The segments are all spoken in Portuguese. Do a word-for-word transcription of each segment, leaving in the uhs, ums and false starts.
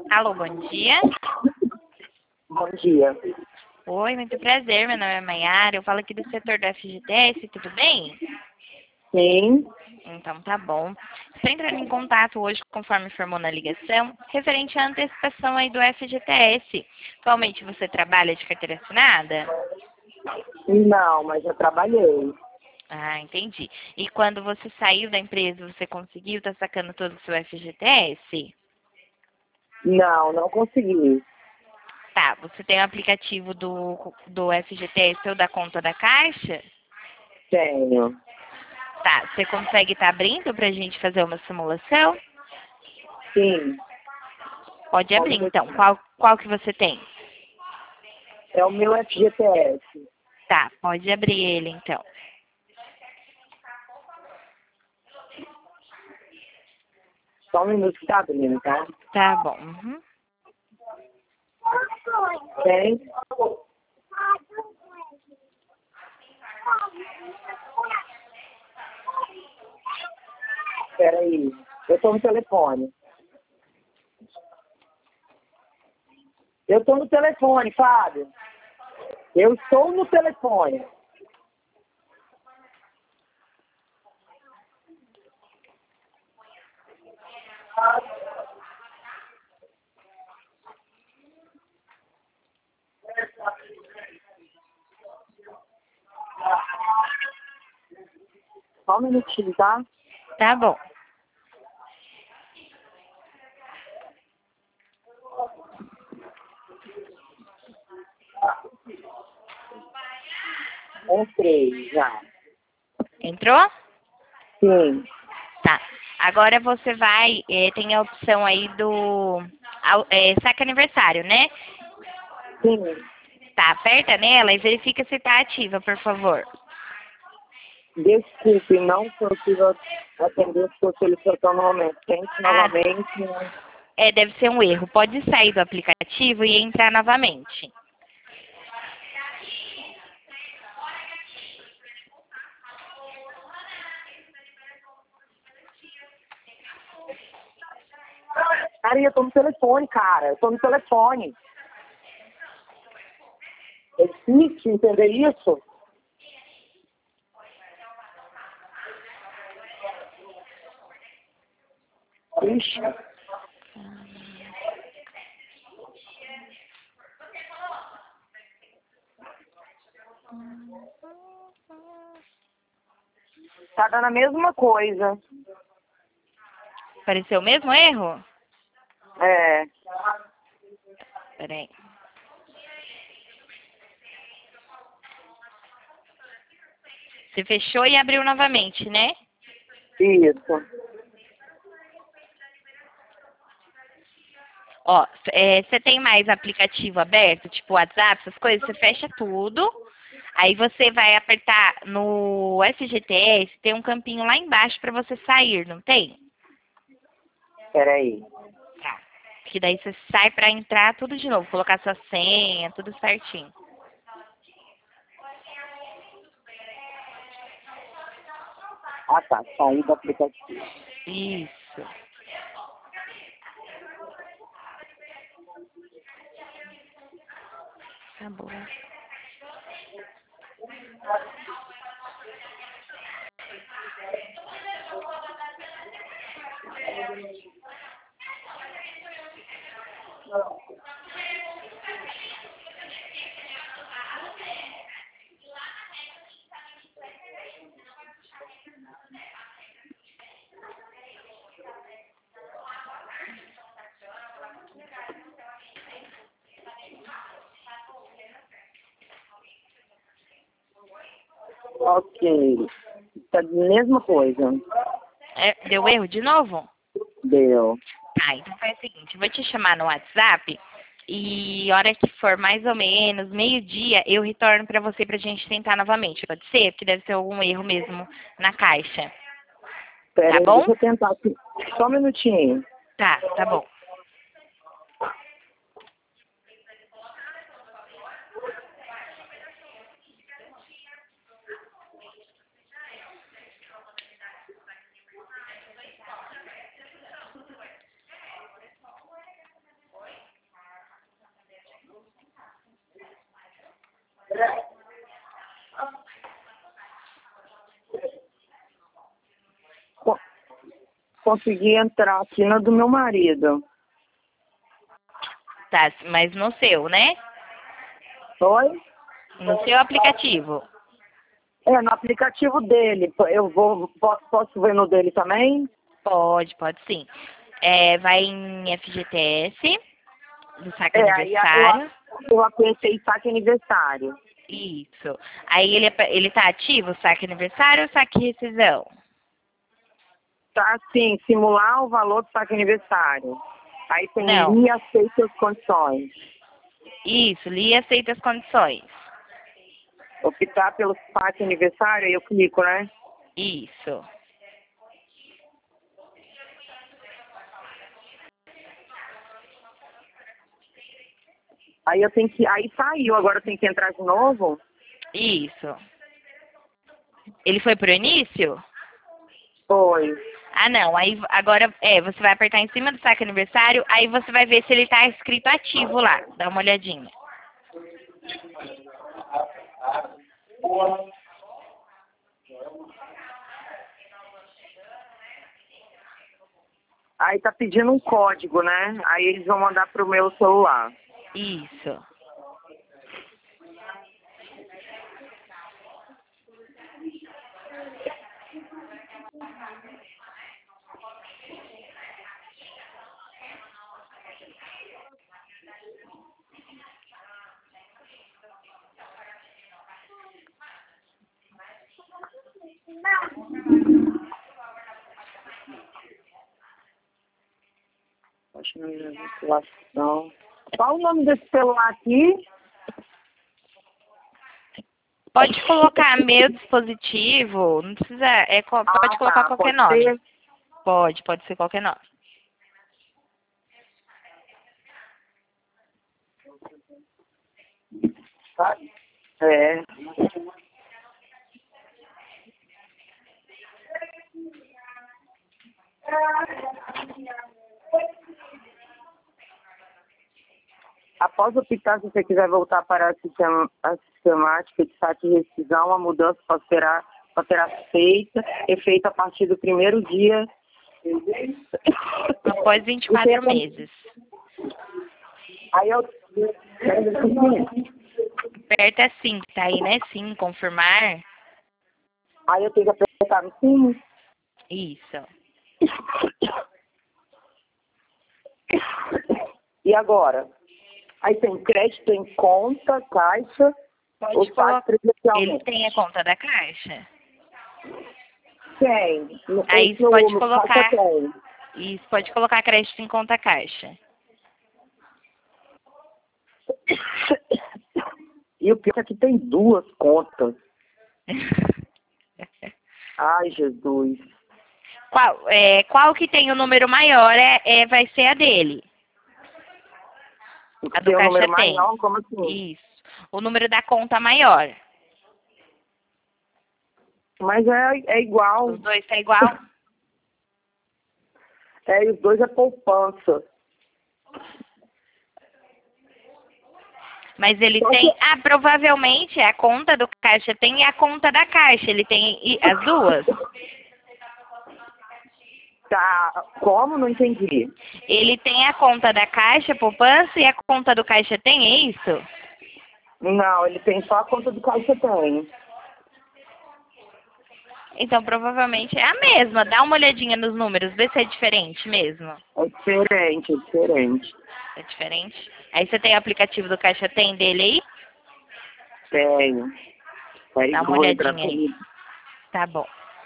Alô, bom dia. Bom dia. Oi, muito prazer. Meu nome é Maiara. Eu falo aqui do setor do F G T S, tudo bem? Sim, Então tá bom. Estou entrando em contato hoje, conforme informou na ligação, referente à antecipação aí do F G T S. Atualmente você trabalha de carteira assinada? não, mas eu trabalhei. Ah, entendi. E quando você saiu da empresa, você conseguiu estar sacando todo o seu F G T S? Não, não consegui. Tá, você tem o aplicativo do, do F G T S ou da conta da Caixa? Tenho. Tá, você consegue estar abrindo para a gente fazer uma simulação? Sim. Pode Pode abrir, ver então. sim. Qual, qual que você tem? É o meu F G T S. Tá, pode abrir ele, então. Só um minuto que tá abrindo, tá? Tá bom. Uhum. Tem? Peraí. Eu tô no telefone. Eu tô no telefone, Fábio. Eu estou no telefone. Só um minutinho, tá? Tá bom. Entrei já. Entrou? Sim. Tá. Agora você vai, eh, tem a opção aí do au- eh, saque aniversário, né? Sim. Tá, aperta nela e verifica se tá ativa, por favor. Desculpe, não consigo atender sua solicitação no momento. Tente Ah, novamente. Né? é, deve ser um erro. Pode sair do aplicativo e entrar novamente. Cara, eu tô no telefone, cara. Eu tô no telefone. É difícil entender isso? Ixi. Tá dando a mesma coisa. Apareceu o mesmo erro? É. Peraí. Você fechou e abriu novamente, né? Isso. Ó, é, você tem mais aplicativo aberto, tipo WhatsApp, essas coisas, você fecha tudo. Aí você vai apertar no F G T S, tem um campinho lá embaixo para você sair, não tem? Peraí. Tá. Que daí você sai para entrar tudo de novo, colocar sua senha, tudo certinho. Ah, tá. Saí do aplicativo. Isso. Tá bom. Ok. Tá a mesma coisa. É, deu erro de novo? Deu. Tá, então faz o seguinte, eu vou te chamar no WhatsApp e a hora que for mais ou menos meio-dia, eu retorno pra você pra gente tentar novamente. Pode ser? Porque deve ser algum erro mesmo na caixa. Tá Peraí, bom? deixa eu tentar aqui. Só um minutinho. Tá, tá bom. Co- Consegui entrar aqui na do meu marido. Tá, mas no seu, né? Oi? No seu aplicativo. É, no aplicativo dele. Eu vou, posso, posso ver no dele também? Pode, pode sim. É, vai em F G T S, do saque É, aí aniversário. eu, eu apertei saque aniversário. Isso. Aí ele, é- ele tá ativo, saque aniversário ou saque rescisão? Tá assim, simular o valor do saque aniversário. Aí tem Não. linha aceita as condições. Isso, li e aceita as condições. Optar pelo saque aniversário, aí eu clico, né? Isso. Aí eu tenho que. Aí saiu, agora eu tenho que entrar de novo? Isso. Ele foi pro início? Foi. Ah, não. Aí agora é, você vai apertar em cima do saque aniversário, aí você vai ver se ele tá escrito ativo lá. Dá uma olhadinha. Aí tá pedindo um código, né? Aí eles vão mandar pro meu celular. Isso. Acho que não é circulação. Qual o nome desse celular aqui? Pode colocar meu dispositivo, não precisa, é, co- pode Ah, colocar tá. qualquer Pode nome. ser. Pode, pode ser qualquer nome. É. Após optar, se você quiser voltar para a, sistema, a sistemática de saque e rescisão, a mudança pode será, pode ser feita e feita a partir do primeiro dia. Após vinte e quatro meses. Aí eu. Aperta sim, tá aí, né? Sim, confirmar. Aí eu tenho que apertar no sim. Isso. E agora? Aí tem crédito em conta, caixa, Pode ou saque colocar. presencialmente. Ele tem a conta da caixa? Tem. Aí Esse você pode no colocar. caixa tem. Isso, pode colocar crédito em conta caixa. E o pior é que tem duas contas. Ai, Jesus. Qual, é, qual que tem o número maior é, é, vai ser a dele. A do Tem um caixa número tem. maior? Como assim? Isso. O número da conta maior. Mas é, é igual. Os dois tá igual? É, e os dois é poupança. Mas ele Só tem. que- Ah, provavelmente a conta do caixa tem a conta da caixa. Ele tem e- as duas. Tá. Como? Não entendi. Ele tem a conta da caixa, poupança, e a conta do caixa tem, é isso? Não, ele tem só a conta do caixa tem. Então provavelmente é a mesma. Dá uma olhadinha nos números, vê se é diferente mesmo. É diferente, é diferente. É diferente? Aí você tem o aplicativo do Caixa Tem dele aí? Tenho. Peraí Dá que eu uma vou entrar olhadinha aí. comigo. Tá bom.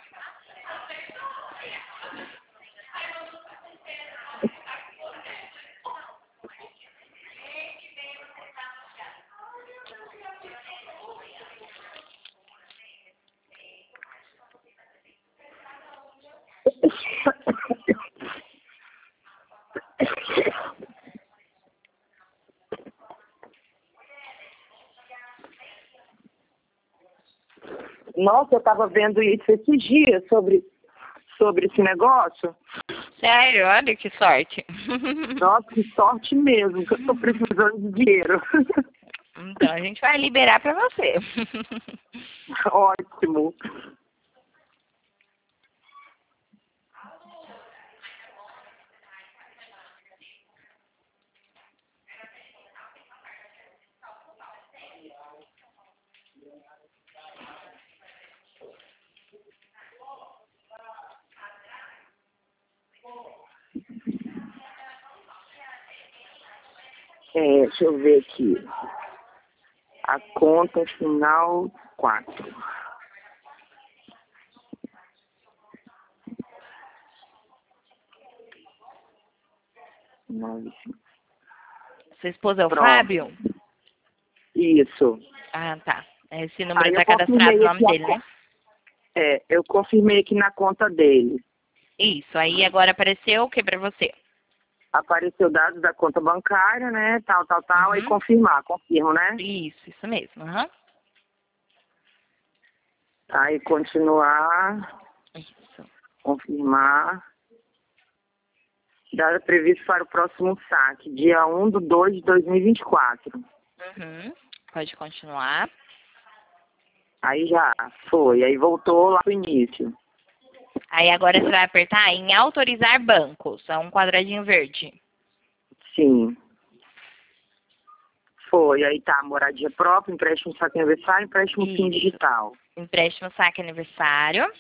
Nossa, eu tava vendo isso esses dias sobre, sobre esse negócio. Sério, olha que sorte. Nossa, que sorte mesmo, que eu tô precisando de dinheiro. Então, a gente vai liberar pra você. Ótimo. É, deixa eu ver aqui. A conta final quatro. Nove, cinco. Sua esposa é o Pronto. Fábio? Isso. Ah, tá. Esse número Aí tá eu cadastrado no confirmei nome aqui a dele, né? É, eu confirmei aqui na conta dele. Isso. Aí agora apareceu o que pra você? Apareceu dados da conta bancária, né? Tal, tal, tal, e Uhum. confirmar, confirmo, né? Isso, isso mesmo. Uhum. Aí continuar, Isso. confirmar. Data prevista para o próximo saque, dia um de dois de dois mil e vinte e quatro. Uhum. Pode continuar. Aí já foi, aí voltou lá pro início. Aí agora você vai apertar em autorizar bancos. É um quadradinho verde. Sim. Foi, aí tá, moradia própria, empréstimo saque aniversário, empréstimo sim Isso. digital. Empréstimo saque aniversário.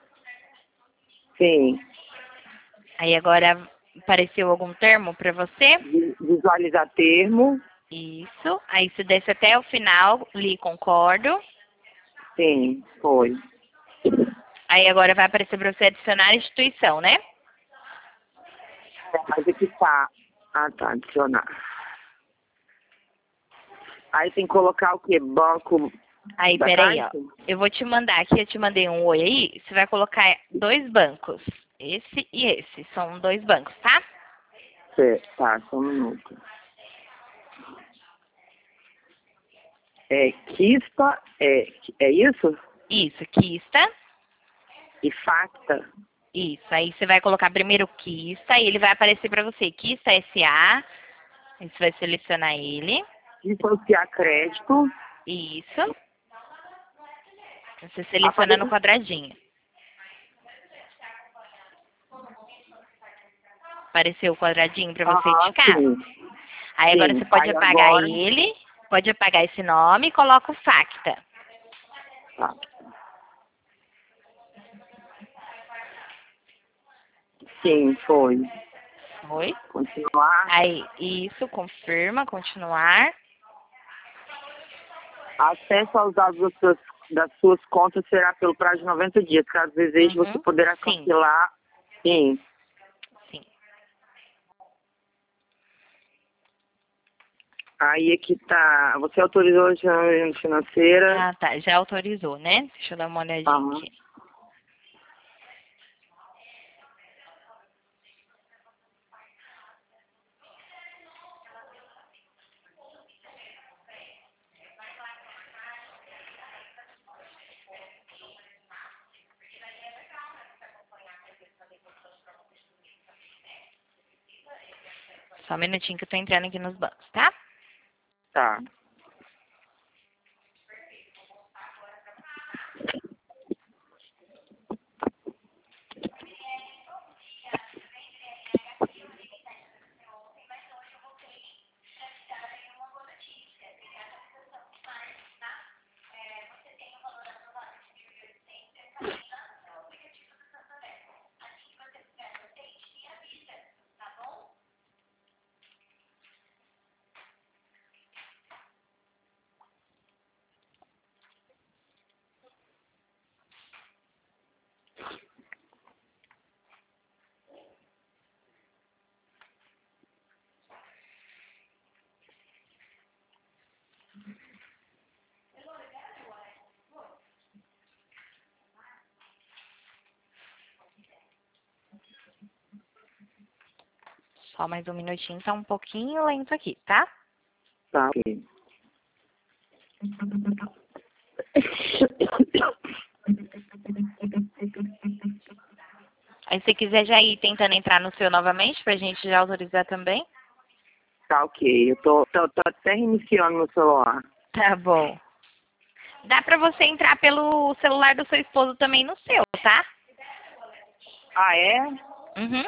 Sim. Aí agora apareceu algum termo para você? Vi- Visualizar termo. Isso. Aí você desce até o final, li concordo. Sim, foi. Aí agora vai aparecer para você adicionar a instituição, né? É, mas aqui tá. Ah, tá, adicionar. Aí tem que colocar o quê? Banco Aí, da peraí, ó. Caixa? Eu vou te mandar aqui, eu te mandei um oi aí. Você vai colocar dois bancos. Esse e esse. São dois bancos, tá? Certo, tá, só um minuto. É Quispa, é, é isso? Isso, Quista. E Facta. Isso. Aí você vai colocar primeiro Quista e ele vai aparecer para você. Quista S A. Aí você vai selecionar ele. Dissociar crédito. Isso. Você seleciona no Aparece. quadradinho. Apareceu o quadradinho para você Aham, indicar. sim. Aí agora Sim. você pode Aí apagar agora. ele, pode apagar esse nome e coloca o Facta. Tá. Sim, foi. Oi? Continuar. Aí, isso, confirma, continuar. Acesso aos dados das suas, das suas contas será pelo prazo de noventa dias. Caso deseje, você Uhum. poderá Sim, cancelar. Sim. sim. Aí aqui tá. Você autorizou a gestão financeira. Ah, tá, já autorizou, né? Deixa eu dar uma olhadinha Aham. aqui. Só um minutinho que eu tô entrando aqui nos bancos, tá? Tá. Só mais um minutinho, tá um pouquinho lento aqui, tá? Tá, ok. Aí se quiser já ir tentando entrar no seu novamente, pra gente já autorizar também. Tá, ok. Eu tô, tô, tô até reiniciando meu celular. Tá bom. Dá pra você entrar pelo celular do seu esposo também no seu, tá? Ah, é? Uhum.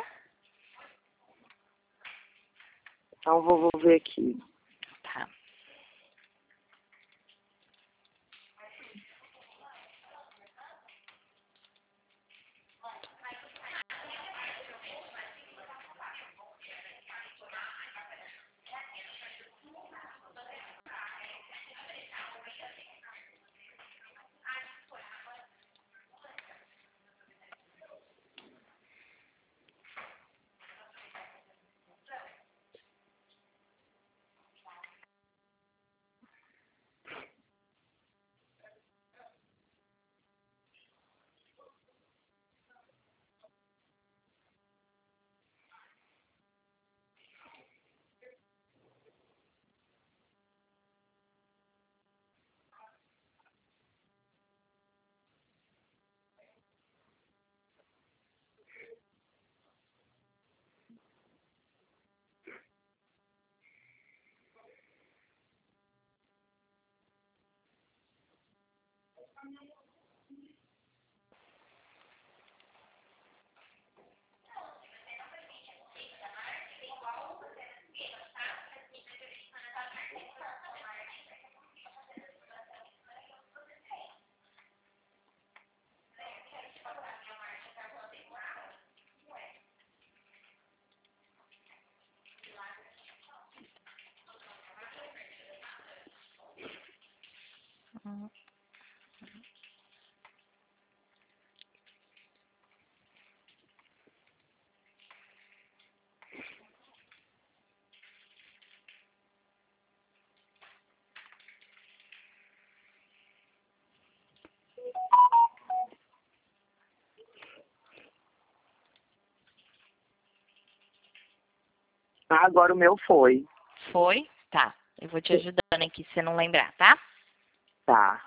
Então vou, vou ver aqui. Tá. Ah, agora o meu foi. Foi? Tá. Eu vou te ajudando aqui se você não lembrar, tá? Tá.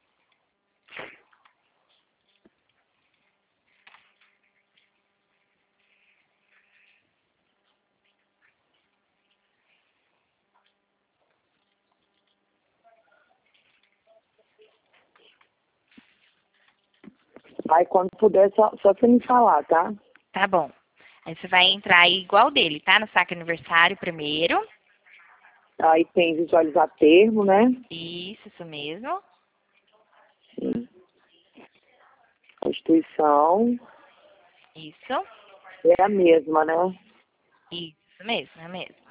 Aí quando puder, só, só você me falar, tá? Tá bom. Aí você vai entrar aí igual dele, tá? No saque aniversário primeiro. Aí tem visualizar termo, né? Isso, isso mesmo. Sim. Constituição Isso. é a mesma, né? Isso mesmo, é mesmo.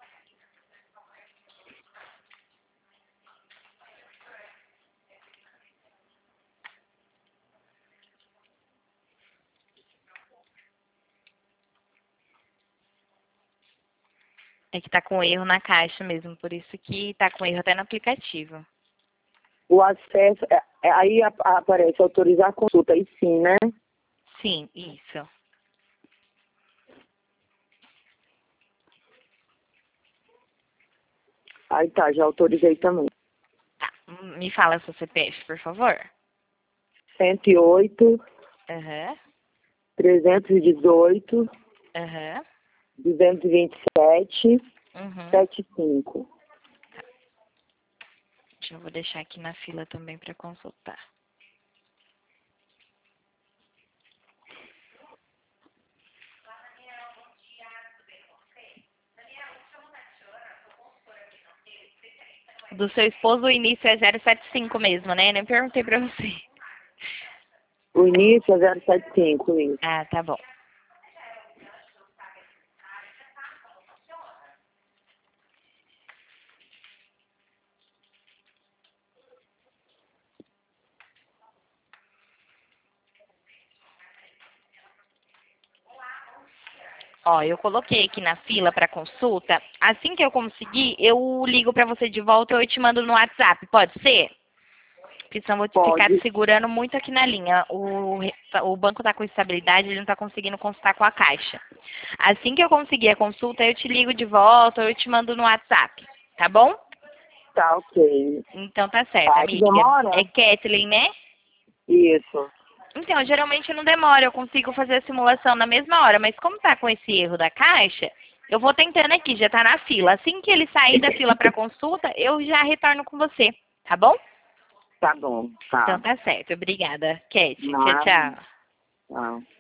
É que tá com erro na caixa mesmo, por isso que tá com erro até no aplicativo. O acesso, é- é- aí ap- aparece autorizar a consulta, aí sim, né? Sim, isso. Aí tá, já autorizei também. Tá. Me fala seu C P F, por favor. cento e oito, Aham. trezentos e dezoito, Aham. duzentos e vinte e sete, Uhum. setenta e cinco. Eu vou deixar aqui na fila também para consultar. Do seu esposo o início é zero sete cinco mesmo, né? Nem perguntei pra você. O início é zero setenta e cinco, isso. Ah, tá bom. Ó, eu coloquei aqui na fila para consulta. Assim que eu conseguir, eu ligo para você de volta ou eu te mando no WhatsApp. Pode ser? Porque senão eu vou te ficar te Pode. segurando muito aqui na linha. O, re- o banco tá com estabilidade, ele não tá conseguindo consultar com a caixa. Assim que eu conseguir a consulta, eu te ligo de volta ou eu te mando no WhatsApp. Tá bom? Tá, ok. Então tá certo, Aí amiga. demora? É Kathleen, né? Isso. Então, geralmente não demora, eu consigo fazer a simulação na mesma hora, mas como tá com esse erro da caixa, Eu vou tentando aqui, já tá na fila. Assim que ele sair da fila para consulta, eu já retorno com você, tá bom? Tá bom, tá. Então tá certo. Obrigada, Cat. Tchau, Nada. tchau. Tchau.